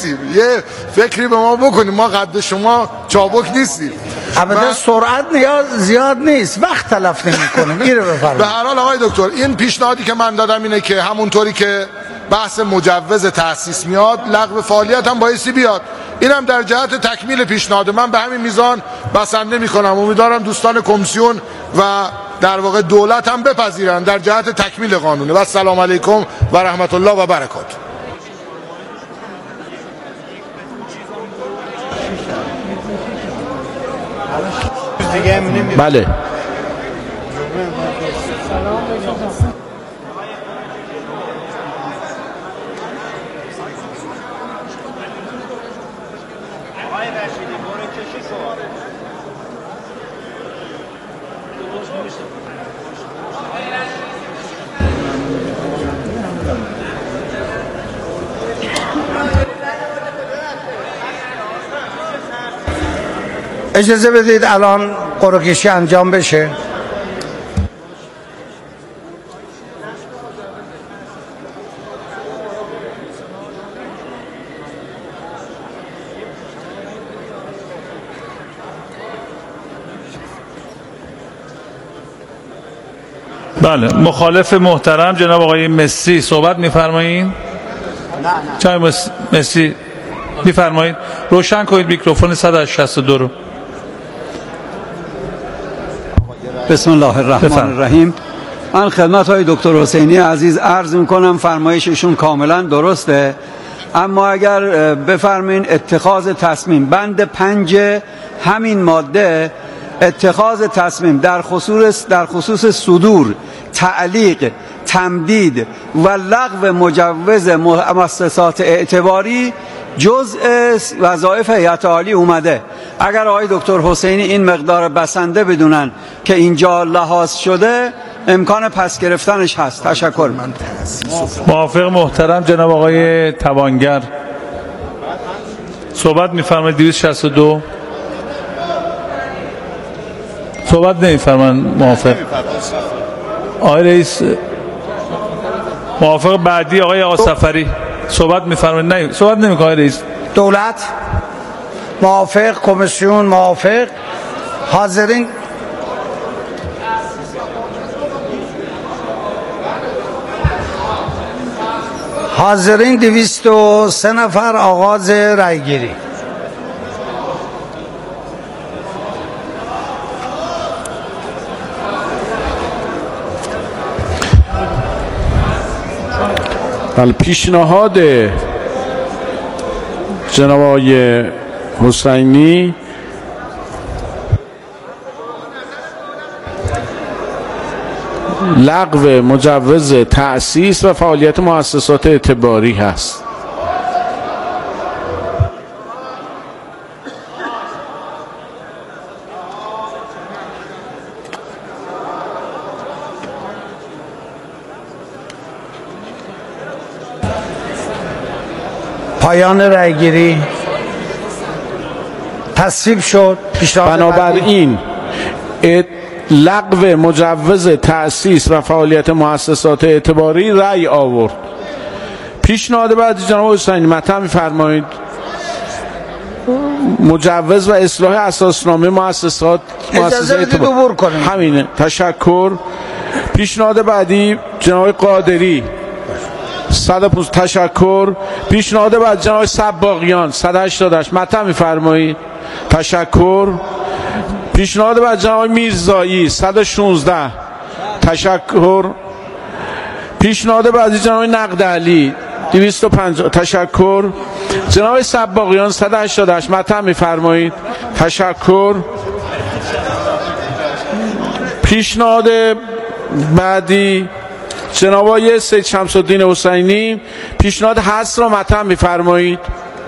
نیستیم، یه فکری به ما بکنیم، ما قد شما چابک نیستیم. البته سرعت زیاد نیست، وقت تلف نمی‌کنیم. میره بفرمایید. به هر حال آقای دکتر، این پیشنهادی که من دادم اینه که همونطوری که بحث مجوز تأسیس میاد، لغو فعالیت هم بایستی بیاد. اینم در جهت تکمیل پیشنهاد من به همین میزان بسنده میکنم. امیدوارم دوستان کمیسیون و در واقع دولت هم بپذیرن در جهت تکمیل قانونه. و السلام علیکم و رحمت الله و برکاته. بله. اجازه بدید الان قرعه کشی انجام بشه. بله، مخالف محترم جناب آقای مسی صحبت می‌فرمایید؟ نه. مسی می‌فرمایید؟ روشن کنید میکروفون 162 رو. بسم الله الرحمن الرحیم. من خدمت های دکتر حسینی عزیز عرض میکنم فرمایششون کاملا درسته، اما اگر بفرمین اتخاذ تصمیم بند 5 همین ماده اتخاذ تصمیم در خصوص صدور، تعلیق، تمدید و لغو مجوز مؤسسات اعتباری جزء وظایف هیئت عالی اومده. اگر آقای دکتر حسینی این مقدار بسنده بدونن که اینجا لحاظ شده، امکان پس گرفتنش هست. تشکر. موافق محترم جناب آقای توانگر صحبت می‌فرمایید؟ 262 صحبت نمی‌فرمایند. موافق آقای رئیس، موافق بعدی آقای آصفری صحبت می‌فرمایید؟ نه صحبت نمی‌کنه آقای رئیس. دولت موافق، کمیسیون موافق. حاضرین 203 نفر. آغاز رأیگیری. پیشنهاد جناب آقای حسینی لغو مجوز تأسیس و فعالیت مؤسسات اعتباری هست. پایان رأیگیری. تصویب شد. بنابراین لغو مجوز تأسیس و فعالیت مؤسسات اعتباری رأی آورد. پیشنهاد بعدی جناب حسینی مطرح می‌فرمایید مجوز و اصلاح اساسنامه مؤسسات عبور کنیم. همینه. تشکر. پیشنهاد بعدی جناب قادری 105. تشکر. پیشنهاد بعد جناب صباغیان 188 مطرح می‌فرمایید؟ تشکر. پیشنهاد بعد جناب میرزایی 116. تشکر. پیشنهاد بعدی جناب نقدعلی 250. تشکر. جناب صباغیان 188 مطرح می‌فرمایید؟ تشکر. پیشنهاد بعدی جناب آقای سید شمس‌الدین حسینی پیشنهاد حذف را مطرح می‌فرمایید؟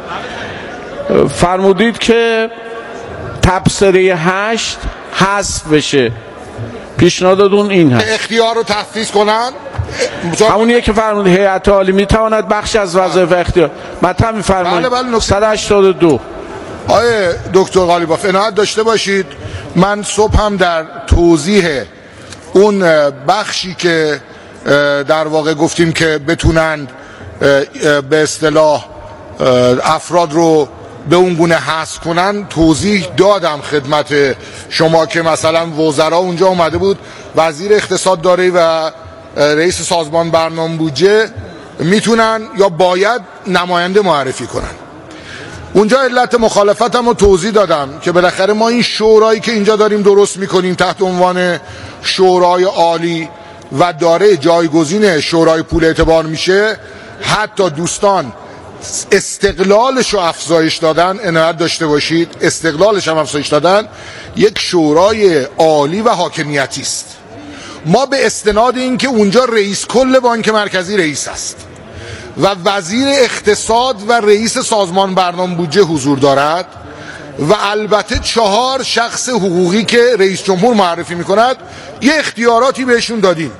فرمودید که تبصره 8 حذف بشه. پیشنهادتون این هست اختیار رو تخصیص کنن. همونیه که فرمودید هیئت عالی میتواند بخش از وظایف اختیار مطرح می‌فرمایید. 182. آقای دکتر قالیباف عنایت داشته باشید، من صبح هم در توضیح اون بخشی که در واقع گفتیم که بتونند به اصطلاح افراد رو به اون گونه حذف کنن توضیح دادم خدمت شما که مثلا وزرا اونجا اومده بود، وزیر اقتصاد داره و رئیس سازمان برنامه بودجه میتونن یا باید نماینده معرفی کنن. اونجا علت مخالفتم رو توضیح دادم که بالاخره ما این شورایی که اینجا داریم درست میکنیم تحت عنوان شورای عالی و داره جایگزین شورای پول اعتبار میشه، حتی دوستان استقلالش رو افزایش دادن، عنایت داشته باشید، استقلالش هم افزایش دادن، یک شورای عالی و حاکمیتی است. ما به استناد این که اونجا رئیس کل بانک مرکزی رئیس است و وزیر اقتصاد و رئیس سازمان برنامه بودجه حضور دارد و البته 4 شخص حقوقی که رئیس جمهور معرفی میکند، یه اختیاراتی بهشون دادیم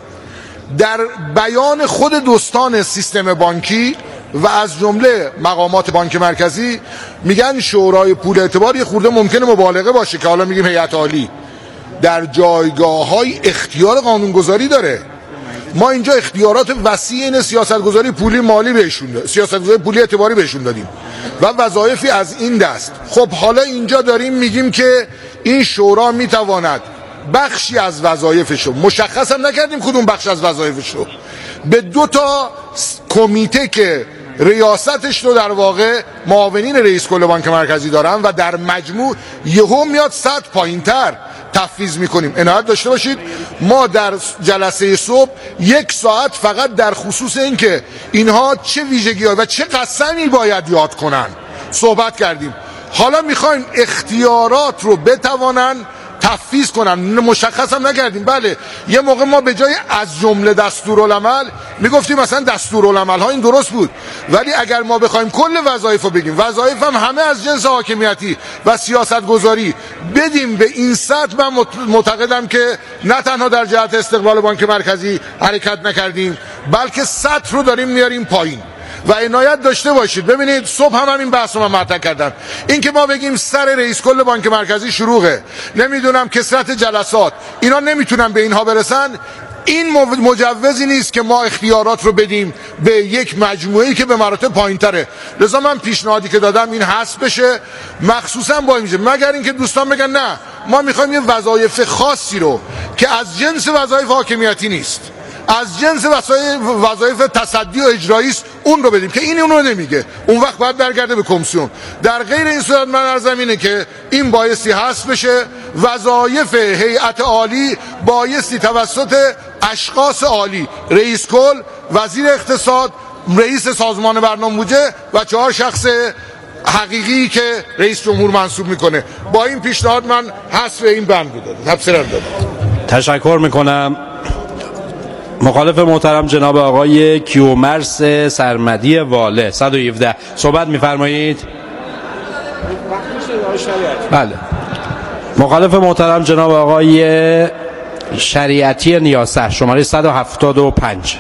در بیان خود دوستان سیستم بانکی و از جمله مقامات بانک مرکزی. میگن شورای پول اعتبار یه خورده ممکنه مبالغه باشه که حالا میگیم هیئت عالی در جایگاه‌های اختیار قانونگذاری داره. ما اینجا اختیارات وسیع این سیاستگذاری پولی مالی بهشون دادیم، سیاستگذاری پولی اعتباری بهشون دادیم و وظایفی از این دست. خب حالا اینجا داریم میگیم که این شورا میتواند بخشی از وظایفش رو، مشخص هم نکردیم کدوم بخش از وظایفش رو، به 2 تا کمیته که ریاستش رو در واقع معاونین رئیس کل بانک مرکزی دارن و در مجموع یهو میاد 100 پایینتر تفویض میکنیم. عنایت داشته باشید ما در جلسه صبح 1 ساعت فقط در خصوص این که اینها چه ویژگی‌ها و چه قسمی باید یاد کنن صحبت کردیم. حالا میخوایم اختیارات رو بتوانن تفویض کنن، مشخص هم نکردیم. بله یه موقع ما به جای از جمله دستورالعمل میگفتیم مثلا دستورالعمل ها، این درست بود، ولی اگر ما بخوایم کل وظایف رو بگیم، وظایف هم همه از جنس حاکمیتی و سیاست گذاری بدیم به این سطح، من معتقدم که نه تنها در جهت استقلال بانک مرکزی حرکت نکردیم بلکه سطح رو داریم میاریم پایین. و عنایت داشته باشید، ببینید صبح هم همین بحث رو من مطرح کردم، این که ما بگیم سر رئیس کل بانک مرکزی شروعه، نمیدونم کثرت جلسات، اینا نمیتونن به اینها برسن، این مجوزی نیست که ما اختیارات رو بدیم به یک مجموعه‌ای که به مراتب پایین‌تره. لذا من پیشنهادی که دادم این حذف بشه، مخصوصا با این، مگر اینکه دوستان بگن نه ما میخوایم یه وظایف خاصی رو که از جنس وظایف حاکمیتی نیست، از جنس وظایف تصدی و اجرایی است، اون رو بدیم، که این اون رو نمیگه، اون وقت باید برگرده به کمیسیون. در غیر این صورت من عرضم اینه که این بایستی حذف بشه، وظایف هیئت عالی بایستی توسط اشخاص عالی، رئیس کل، وزیر اقتصاد، رئیس سازمان برنامه بودجه و 4 شخص حقیقی که رئیس جمهور منصوب میکنه. با این پیشنهاد من حذف این بند رو دادم. تبصره دادم. تشکر میکنم. مخالف محترم جناب آقای کیومرث سرمدی واله 117 صحبت میفرمایید. بله. مخالف محترم جناب آقای شریعتی نیاسه شماره 175.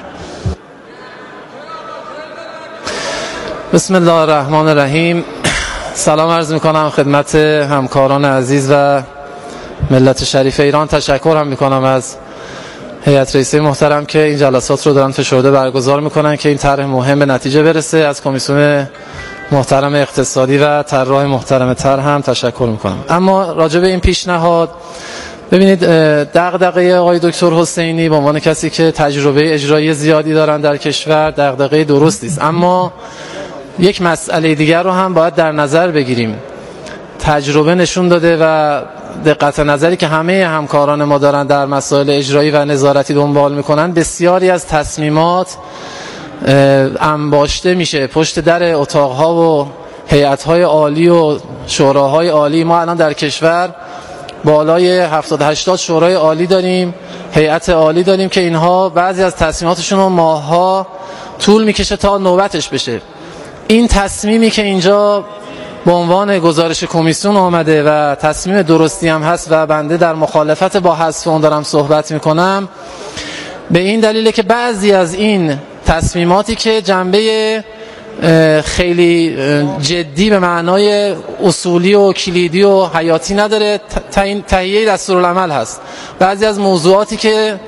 بسم الله الرحمن الرحیم. سلام عرض میکنم خدمت همکاران عزیز و ملت شریف ایران. تشکر هم میکنم از هیئت رئیسه محترم که این جلسات رو دارن فشرده برگزار میکنن که این طرح مهم به نتیجه برسه. از کمیسیون محترم اقتصادی و طراح محترم طرح هم تشکر میکنم. اما راجع به این پیشنهاد، ببینید دغدغه آقای دکتر حسینی به عنوان کسی که تجربه اجرایی زیادی دارن در کشور دغدغه درستی است، اما یک مسئله دیگر رو هم باید در نظر بگیریم. تجربه نشون داده و دقت نظری که همه همکاران ما دارن در مسائل اجرایی و نظارتی دنبال میکنن، بسیاری از تصمیمات انباشته میشه پشت در اتاقها و هیئت‌های عالی و شوراهای عالی. ما الان در کشور بالای 70-80 شورای عالی داریم، هیئت عالی داریم که اینها بعضی از تصمیماتشون رو ماه‌ها طول میکشه تا نوبتش بشه. این تصمیمی که اینجا به عنوان گزارش کمیسیون آمده و تصمیم درستی هم هست و بنده در مخالفت با حذف اون دارم صحبت میکنم، به این دلیله که بعضی از این تصمیماتی که جنبه خیلی جدی به معنای اصولی و کلیدی و حیاتی نداره، تهیه دستورالعمل هست. بعضی از موضوعاتی که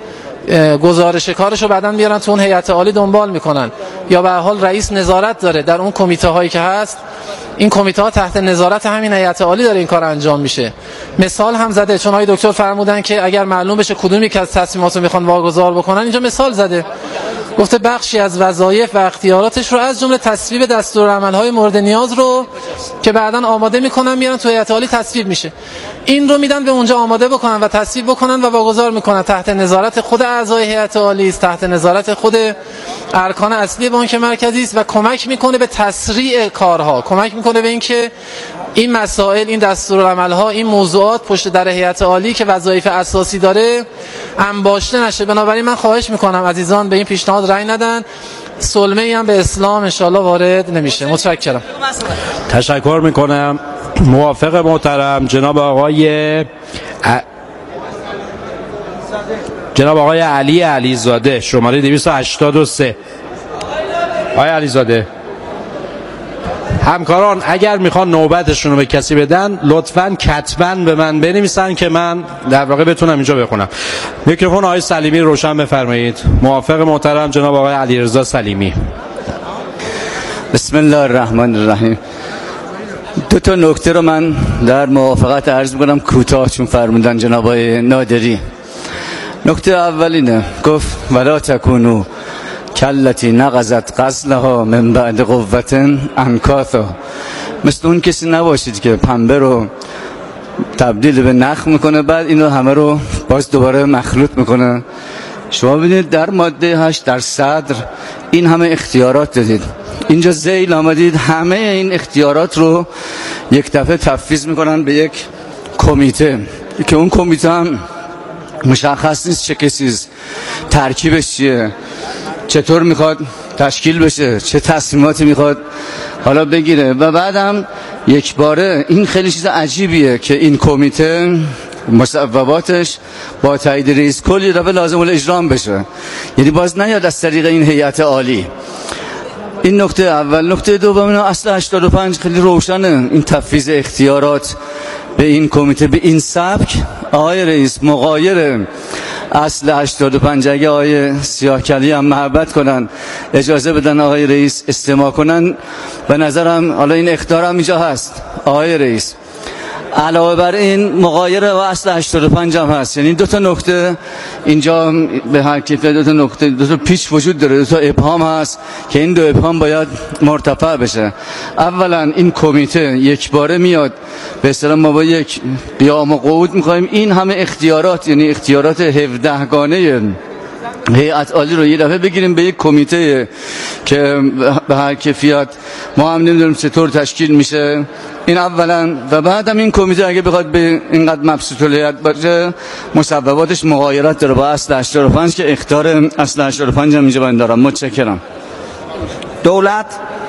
گزارش کارشو بعداً بیارن تو اون هیئت عالی دنبال میکنن، یا به هر حال رئیس نظارت داره در اون کمیته هایی که هست، این کمیته ها تحت نظارت همین هیئت عالی داره این کار انجام میشه. مثال هم زده، چون آقای دکتر فرمودن که اگر معلوم بشه کدومی که از تصمیماتو میخوان واگذار بکنن، اینجا مثال زده، گفته بخشی از وظایف و اختیاراتش رو از جمله تصویب دستورالعمل‌های مورد نیاز رو که بعداً آماده میکنن میارن تو هیئت عالی تصویب میشه، این رو میدن به اونجا آماده بکنن و تصویب بکنن و واگذار میکنن، تحت نظارت خود اعضای هیئت عالی است، تحت نظارت خود ارکان اصلی بانک مرکزی است و کمک میکنه به تسریع کارها، کمک میکنه به اینکه این مسائل، این دستورالعمل‌ها، این موضوعات پشت در هیئت عالی که وظایف اساسی داره انباشته نشه. بنابراین من خواهش میکنم عزیزان به این پیشنهاد رأی ندن، سلمه‌ای هم به اسلام انشالله وارد نمیشه. متشکرم. تشکر میکنم. موافق محترم جناب آقای علی علیزاده، شماره 283. آقای علیزاده، همکاران اگر میخوان نوبتشون رو به کسی بدن لطفاً کتباً به من بنویسن که من در واقع بتونم اینجا بخونم. میکروفون آقای سلیمی روشن بفرمایید. موافق محترم جناب آقای علیرضا سلیمی. بسم الله الرحمن الرحیم. دو تا نکته رو من در موافقت عرض می‌کنم کوتاه، چون فرمودن جناب آقای نادری. نکته اولینه، گفت ولا تکونوا کلتی نقضت غزلها من بعد قوة انکاثا، مثل اون کسی نباشید که پنبه رو تبدیل به نخ میکنه بعد اینو همه رو باز دوباره مخلوط میکنه. شما ببینید در ماده 8 در صدر این همه اختیارات دادید، اینجا ذیل آمدید همه این اختیارات رو یک دفعه تفویض میکنن به یک کمیته که اون کمیته هم مشخص نیست چه کسیست، ترکیبش چیه، چطور میخواد تشکیل بشه، چه تصمیماتی میخواد حالا بگیره. و بعدم یک باره این خیلی چیز عجیبیه که این کمیته مصوباتش با تایید رئیس کل یه دفعه لازم الاجرام بشه، یعنی باز نیاد از طریق این هیئت عالی. این نکته اول. نکته دوم، اصل 85 خیلی روشنه، این تفویض اختیارات به این کمیته به این سبک آقای رئیس مغایر اصل 85. اگه آقای سیاهکلی هم محبت کنن اجازه بدن آقای رئیس استماع کنن، به نظرم حالا این اختیار هم اینجا هست آقای رئیس. علاوه بر این مغایر با اصل 85 هم هست، یعنی دو تا نکته اینجا به هر کیفیت، دو تا نکته، دو تا پیچ وجود داره، دو تا ابهام هست که این دو ابهام باید مرتفع بشه. اولا این کمیته یک باره میاد به اصطلاح ما با یک قیام و قعود میخوایم این همه اختیارات، یعنی اختیارات 17 گانه هیئت عالی رو یه دفعه بگیریم به یک کمیته که به هر کیفیت ما هم نمیدونیم چطور تشکیل میشه. این اولا. و بعدم این کمیته اگه بخواد به اینقدر مبسوط الهیئت باشه مصوباتش مغایرت داره با اصل 85 که اختیار اصل 85 هم اینجا باید دارم. متشکرم. دولت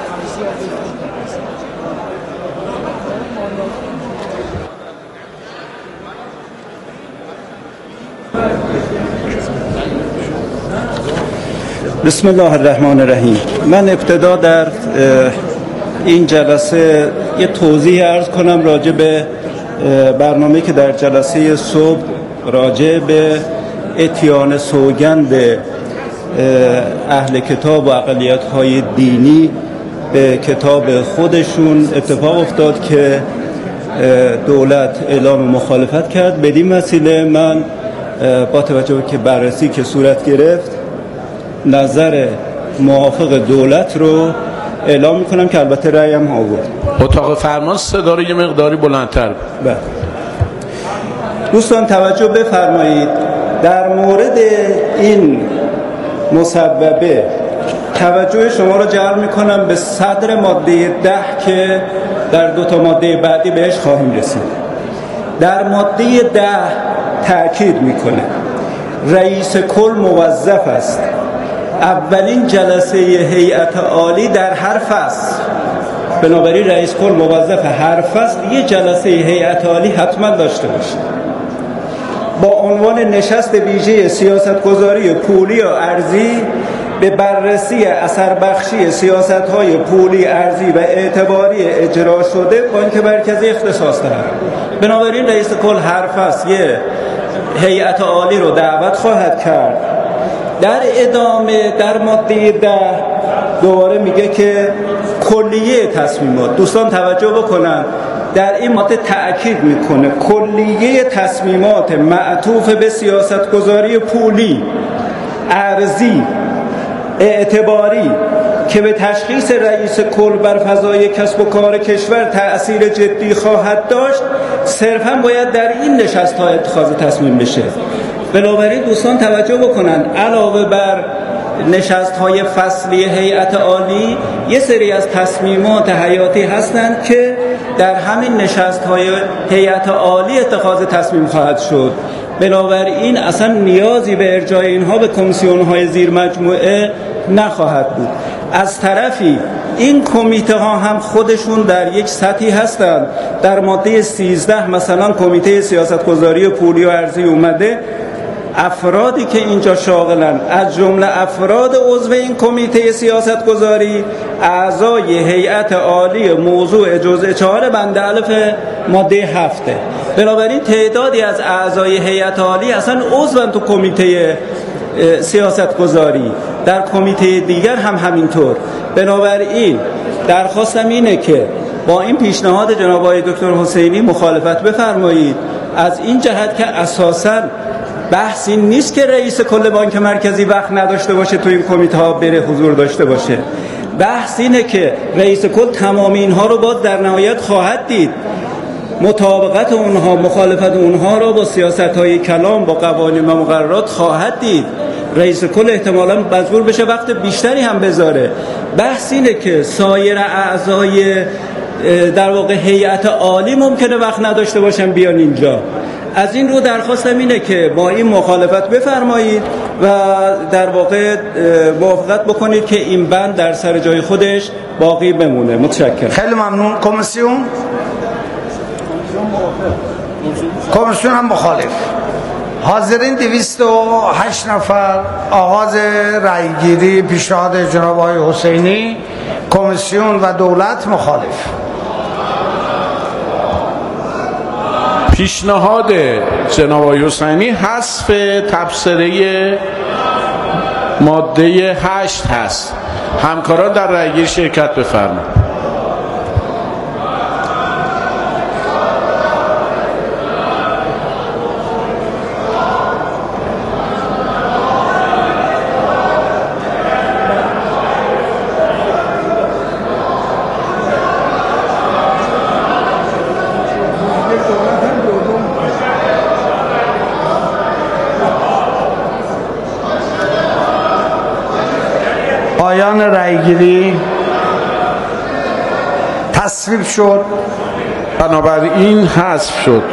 بسم الله الرحمن الرحیم. من ابتدا در این جلسه یه توضیح عرض کنم راجع به برنامه‌ای که در جلسه صبح راجع به اتیان سوگند اهل کتاب و اقلیت‌های دینی به کتاب خودشون اتفاق افتاد که دولت اعلام مخالفت کرد. بدین وسیله من با توجه که بررسی که صورت گرفت نظر موافق دولت رو اعلام میکنم که البته رأیم آورد. اتاق فرمان صدا رو یه مقداری بلندتر. بله. دوستان توجه بفرمایید، در مورد این مصوبه توجه شما رو جلب میکنم به صدر ماده 10 که در دو تا ماده بعدی بهش خواهیم رسید. در ماده 10 تأکید میکنه رئیس کل موظف است اولین جلسه هیئت عالی در هر فصل، بنابراین رئیس کل موظف هر فصل یه جلسه هیئت عالی حتما داشته باشه با عنوان نشست ویژه سیاستگذاری پولی و ارزی به بررسی اثر بخشی سیاست‌های پولی، ارزی و اعتباری اجرا شده بانک مرکزی اختصاص دارد. بنابراین رئیس کل هر فصل یه هیئت عالی رو دعوت خواهد کرد در ادامه در ماده 10 دوباره میگه که کلیه تصمیمات، دوستان توجه بکنن، در این ماده تأکید میکنه کلیه تصمیمات معطوف به سیاستگذاری پولی، ارضی، اعتباری که به تشخیص رئیس کل بر فضای کسب و کار کشور تأثیر جدی خواهد داشت صرفاً باید در این نشست‌ها اتخاذ تصمیم بشه. بنابراین دوستان توجه بکنن علاوه بر نشست‌های فصلی هیئت عالی یه سری از تصمیمات حیاتی هستند که در همین نشست‌های هیئت عالی اتخاذ تصمیم خواهد شد. بنابراین اصلا نیازی به ارجاع اینها به کمیسیون‌های زیر مجموعه نخواهد بود. از طرفی این کمیته ها هم خودشون در یک سطحی هستند. در ماده 13 مثلا کمیته سیاستگذاری پولی و ارزی اومده افرادی که اینجا شاغلن از جمله افراد عضو این کمیته سیاستگذاری اعضای هیئت عالی موضوع جزء 4 بند الف ماده 7. بنابراین تعدادی از اعضای هیئت عالی اصلا عضون تو کمیته سیاستگذاری، در کمیته دیگر هم همینطور. بنابراین درخواستم اینه که با این پیشنهاد جناب آقای دکتر حسینی مخالفت بفرمایید، از این جهت که اساساً بحثی نیست که رئیس کل بانک مرکزی وقت نداشته باشه تو این کمیته ها بره حضور داشته باشه. بحث اینه که رئیس کل تمام اینها رو باز در نهایت خواهد دید، مطابقت اونها، مخالفت اونها رو با سیاست‌های کلام، با قوانین و مقررات خواهد دید. رئیس کل احتمالاً مجبور بشه وقت بیشتری هم بذاره. بحث اینه که سایر اعضای در واقع هیئت عالی ممکنه وقت نداشته باشن بیان اینجا. از این رو درخواستم اینه که با این مخالفت بفرمایید و در واقع موافقت بکنید که این بند در سر جای خودش باقی بمونه. متشکرم. خیلی ممنون. کمیسیون هم مخالف. حاضرین 208 نفر. آغاز رأیگیری پیشنهاد جناب آقای حسینی. کمیسیون و دولت مخالف. پیشنهاد جناب آقای حسینی حذف تبصره ماده 8 هست. همکاران در رأیگیری شرکت بفرمایید. پایان رأیگیری. تصویب شد. بنابراین حذف شد.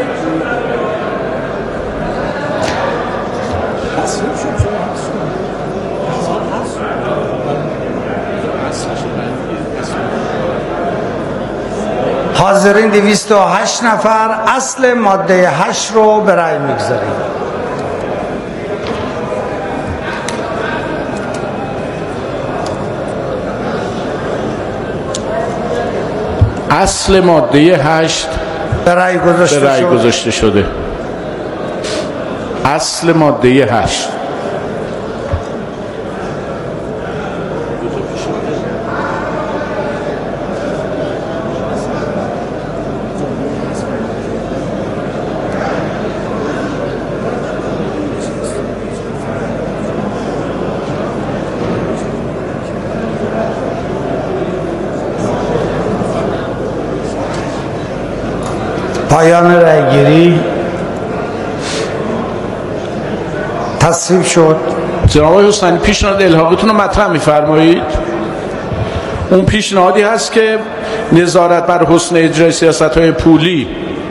حاضرین 208 نفر. اصل ماده 8 رو به رأی میگذاریم. اصل ماده 8 به رأی گذاشته شده. اصل ماده 8. پایان رأیگیری. تصویب شد. جناب آقای حسینی پیشنهاد الحاقتون رو مطرح می‌فرمایید؟ اون پیشنهادی هست که نظارت بر حسن اجرای سیاست‌های پولی،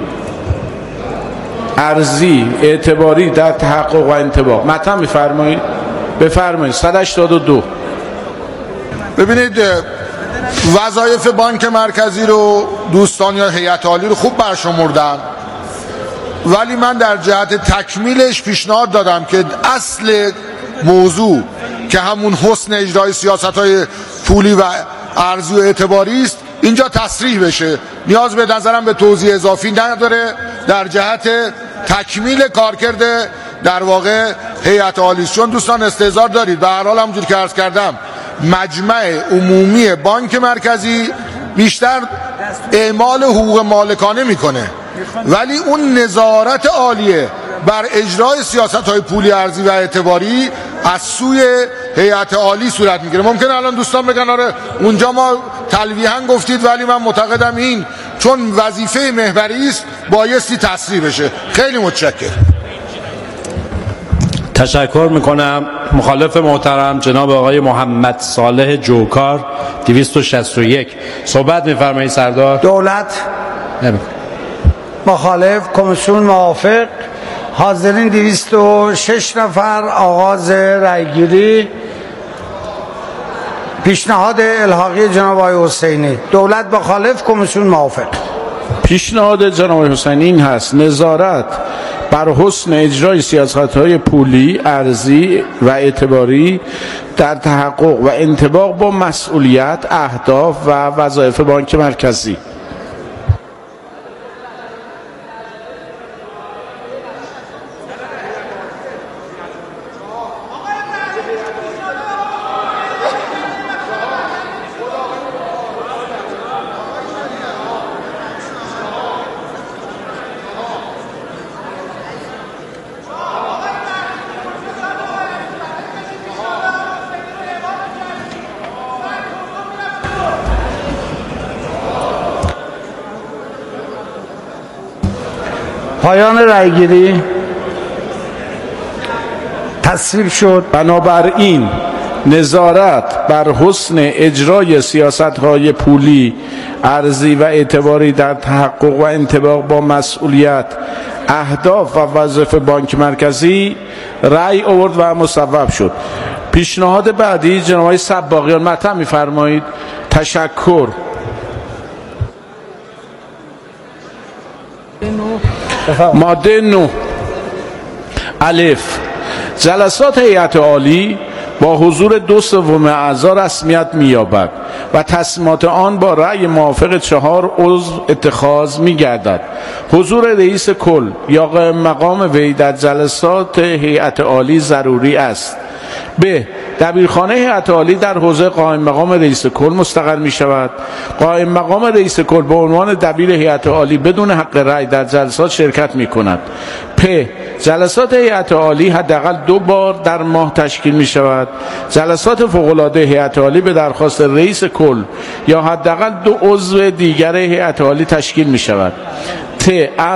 ارزی، اعتباری در تحقق و انطباق مطرح می‌فرمایید؟ بفرمایید. 182. ببینید وظایف بانک مرکزی رو دوستان یا هیئت عالی رو خوب برشمردن، ولی من در جهت تکمیلش پیشنهاد دادم که اصل موضوع که همون حسن اجرای سیاست‌های پولی و ارزی و اعتباری است اینجا تصریح بشه. نیاز به نظرم به توضیح اضافی نداره. در جهت تکمیل کارکرد در واقع هیئت عالی، چون دوستان استحضار دارید به هر حال همونجور که عرض کردم مجمع عمومی بانک مرکزی بیشتر اعمال حقوق مالکانه میکنه، ولی اون نظارت عالیه بر اجرای سیاست‌های پولی ارزی و اعتباری از سوی هیئت عالی صورت میگیره. ممکنه الان دوستان بگن آره اونجا ما تلویحاً گفتید، ولی من معتقدم این چون وظیفه محوری است بایستی تصریح بشه. خیلی متشکرم. تشکر میکنم. مخالف محترم جناب آقای محمد صالح جوکار 261 صحبت میفرمایید سردار. دولت مخالف، کمیسیون موافق. حاضرین 206 نفر. آغاز رأیگیری. پیشنهاد الحاقی جناب آقای حسینی. دولت مخالف، کمیسیون موافق. پیشنهاد جناب حسینی این هست: نظارت بر حسن اجرای سیاست‌های پولی، ارزی و اعتباری در تحقق و انطباق با مسئولیت، اهداف و وظایف بانک مرکزی. پایان رأیگیری. تصویب شد. بنابراین نظارت بر حسن اجرای سیاست‌های پولی، ارزی و اعتباری در تحقق و انطباق با مسئولیت، اهداف و وظایف بانک مرکزی رأی آورد و مصوب شد. پیشنهاد بعدی جناب آقای صباغیان مطرح می‌فرمایید. تشکر. ماده 9 الف، جلسات هیئت عالی با حضور 2/3 اعضا رسمیت می‌یابد و تصمیمات آن با رأی موافق 4 عضو اتخاذ می‌گردد. حضور رئیس کل یا قائم مقام وی در جلسات هیئت عالی ضروری است. ب. دبیرخانه هیئت عالی در حوزه قائم مقام رئیس کل مستقر می شود. قائم مقام رئیس کل به عنوان دبیر هیئت عالی بدون حق رأی در جلسات شرکت می کند. پ. جلسات هیئت عالی حداقل 2 بار در ماه تشکیل می شود. جلسات فوق‌العاده هیئت عالی به درخواست رئیس کل یا حداقل 2 عضو دیگر هیئت عالی تشکیل می شود. ت.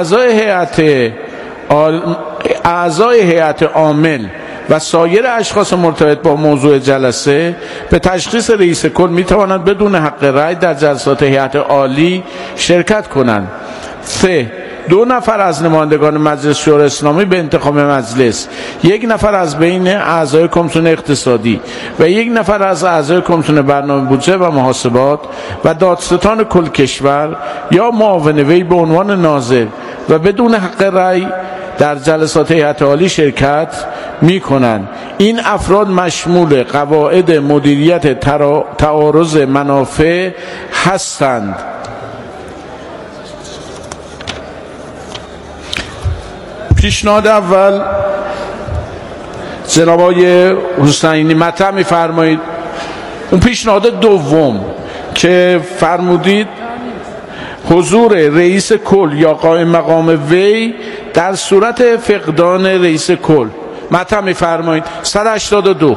اعضای هیئت عامل و سایر اشخاص مرتبط با موضوع جلسه به تشخیص رئیس کل می توانند بدون حق رأی در جلسات هیئت عالی شرکت کنند. 3. 2 نفر از نمایندگان مجلس شورای اسلامی به انتخاب مجلس، 1 نفر از بین اعضای کمیسیون اقتصادی و 1 نفر از اعضای کمیسیون برنامه بودجه و محاسبات و دادستان کل کشور یا معاون وی به عنوان ناظر و بدون حق رأی در جلسات هیئت عالی شرکت می کنند. این افراد مشمول قواعد مدیریت تعارض منافع هستند. پیشنهاد اول جناب آقای حسینی مطرح می‌فرمایید. اون پیشنهاد دوم که فرمودید حضور رئیس کل یا قائم مقام وی در صورت فقدان رئیس کل مطرح می‌فرمایید. 182.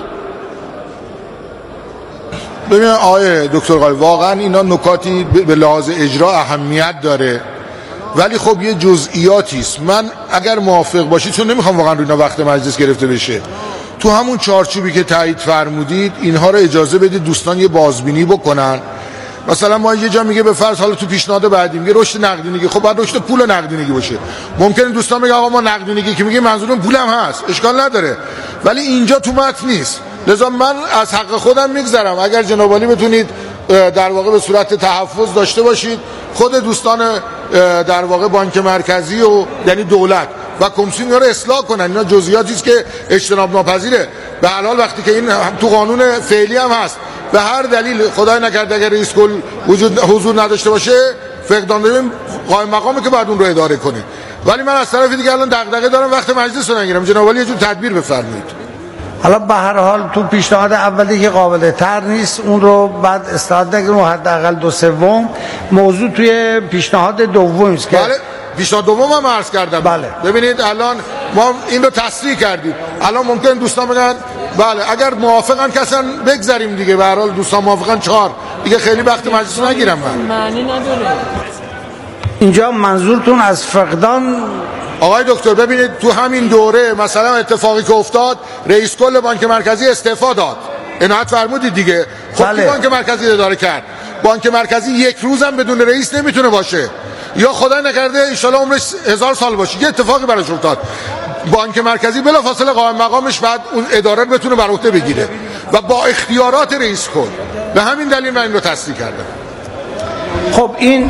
ببین آقای دکتر قالی، واقعا اینا نکاتی به لحاظ اجرا اهمیت داره، ولی خب یه جزئیاتی است. من اگر موافق باشید، چون نمیخوام واقعا روی اینا وقت مجلس گرفته بشه، تو همون چارچوبی که تایید فرمودید اینها رو اجازه بدید دوستان یه بازبینی بکنن. مثلا ما یه جا میگه به فرض حالا تو پیشنهاد بعدی میگه رشد نقدینگی، خب بعد رشد پول نقدینگی باشه. ممکنه دوستان بگن آقا ما نقدینگی که میگه منظورم پولم هست، اشکال نداره، ولی اینجا تو متن نیست. لذا من از حق خودم میگذرم اگر جناب عالی بتونید در واقع به صورت تحفظ داشته باشید، خود دوستان در واقع بانک مرکزی و یعنی دولت و کمیسیون رو اصلاح کنن. اینا جزئیاتی است که اجتناب ناپذیره. به هر حال وقتی که این تو قانون فعلی هم هست، به هر دلیل خدای نکرده اگر رئیس کل حضور نداشته باشه، فقدان قائم مقامی که بعد اون رو اداره کنه. ولی من از طرف دیگه الان دغدغه دارم وقت مجلس رو نگیرم. جناب عالی یه جور تدبیر بفرمایید. حالا به هر حال تو پیشنهاد اولی که قابل تر نیست اون رو بعد استاد نگیریم و حداقل 2/3 موضوع توی پیشنهاد دوم است که بله پیشنهاد دوم هم عرض کردم. بله. ببینید الان ما این رو تصریح کردیم. الان ممکن دوستان بگن بله اگر موافقن که اصلا بگذاریم دیگه. به هر حال دوستان موافقن 4 دیگه خیلی وقت مجلس نگیرم من. معنی نداره. اینجا منظورتون از فقدان آقای دکتر ببینید تو همین دوره مثلا اتفاقی که افتاد رئیس کل بانک مرکزی استعفا داد. عنایت فرمودید دیگه. خب بله. بانک مرکزی اداره کرد. بانک مرکزی یک روزم بدون رئیس نمیتونه باشه. یا خدا نکرده ان شاءالله عمرش 1000 سال باشه. یه اتفاقی براش افتاد. بانک مرکزی بلافاصله قائم مقامش بعد اون اداره رو بتونه بر عهده بگیره و با اختیارات رئیس کل. به همین دلیل من این رو تصدیق کردم. خب این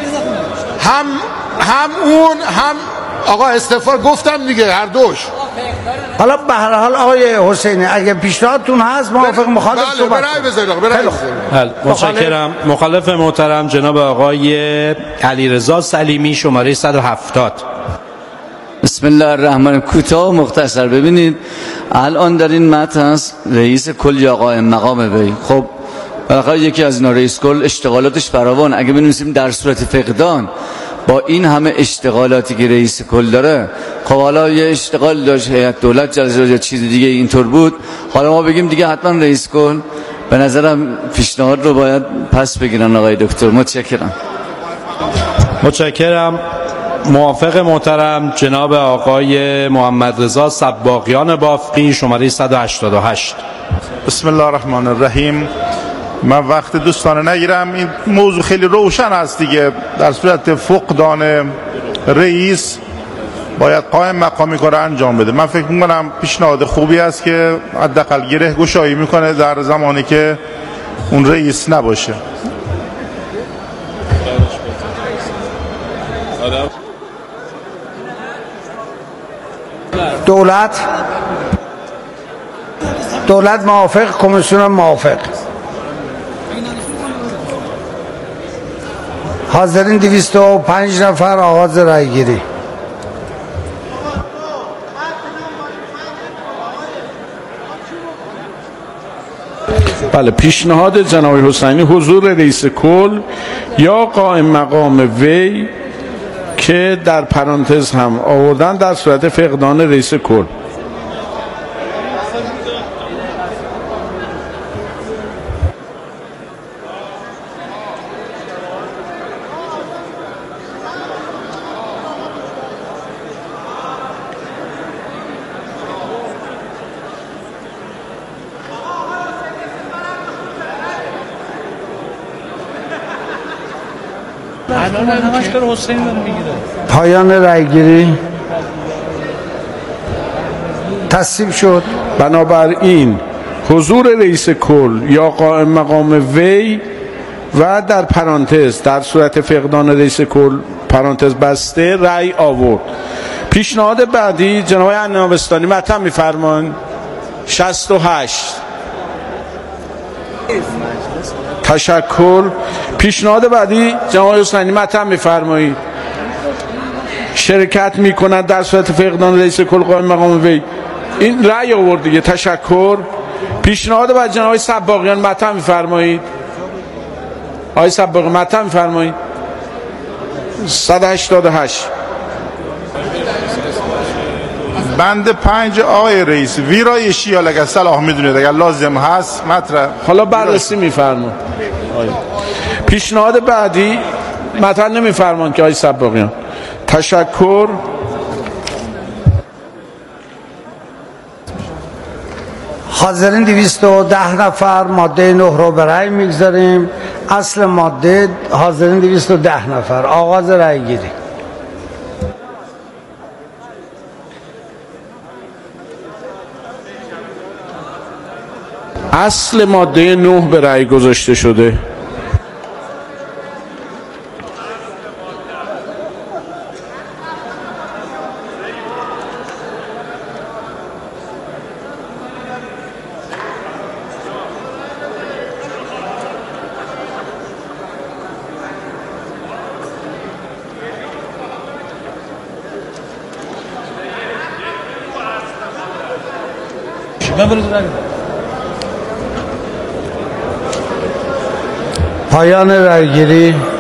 هم اون هم آقا استعفا گفتم دیگه هر دوش. حالا به هر حال آقای حسینی اگه پیشنهادتون هست موافق مخالف بله صحبت برای بذارید بله متشکرم. مخالف محترم جناب آقای علیرضا سلیمی شماره 170. بسم الله الرحمن الرحیم. کوتاه و مختصر. ببینید الان در این متن هست رئیس کل یا قائم مقام وی. خب بالاخره یکی از اینا رئیس کل اشتغالاتش فراوان. اگه بنویسیم در صورت فقدان با این همه اشتغالاتی که رئیس کل داره، خب حالا یه اشتغال داشت هیئت دولت جلسه یا چیز دیگه اینطور بود، حالا ما بگیم دیگه حتما رئیس کل. به نظرم پیشنهاد رو باید پس بگیرن آقای دکتر. متشکرم. موافق محترم جناب آقای محمد رضا سباقیان بافقی شماره 188. بسم الله الرحمن الرحیم. من وقت دوستان نگیرم. این موضوع خیلی روشن است دیگه. در صورت فقدان رئیس باید قائم مقامی کار انجام بده. من فکر میکنم پیشنهاد خوبی است که حداقل گره گشایی میکنه در زمانی که اون رئیس نباشه. دولت موافق، کمیسیون موافق. حاضرین 205 نفر. آغاز رای گیری. بله پیشنهاد جناب حسینی حضور رئیس کل یا قائم مقام وی که در پرانتز هم آوردن در صورت فقدان رئیس کل. پایان رایگیری تصویب شد. بنابراین حضور رئیس کل یا قائم مقام وی و در پرانتز در صورت فقدان رئیس کل پرانتز بسته رأی آورد. پیشنهاد بعدی جناب عنابستانی مطرح می‌فرمایند. 68. تشکر. پیشنهاد بعدی جناب حسینی مطرح می‌فرمایید. شرکت می‌کنند در صورت فقدان رئیس کل قائم مقام وی. این رأی آورد دیگه. تشکر. پیشنهاد بعد جناب سباقیان مطرح می‌فرمایید. آقای سباقی مطرح می‌فرمایید. 188. بند 5 آقای رئیس ویرایشی یا اگر صلاح میدونید اگر لازم هست مطرح حالا بررسی می‌فرمایید. پیشنهاد بعدی مطرح نمی‌فرمایند که آقای سباقیان. تشکر. حاضرین 210 نفر. ماده 9 رو به رأی میگذاریم. اصل ماده حاضرین 210 نفر. آغاز رأی گیری. اصل ماده 9 به رأی گذاشته شده. پایان رأیگیری.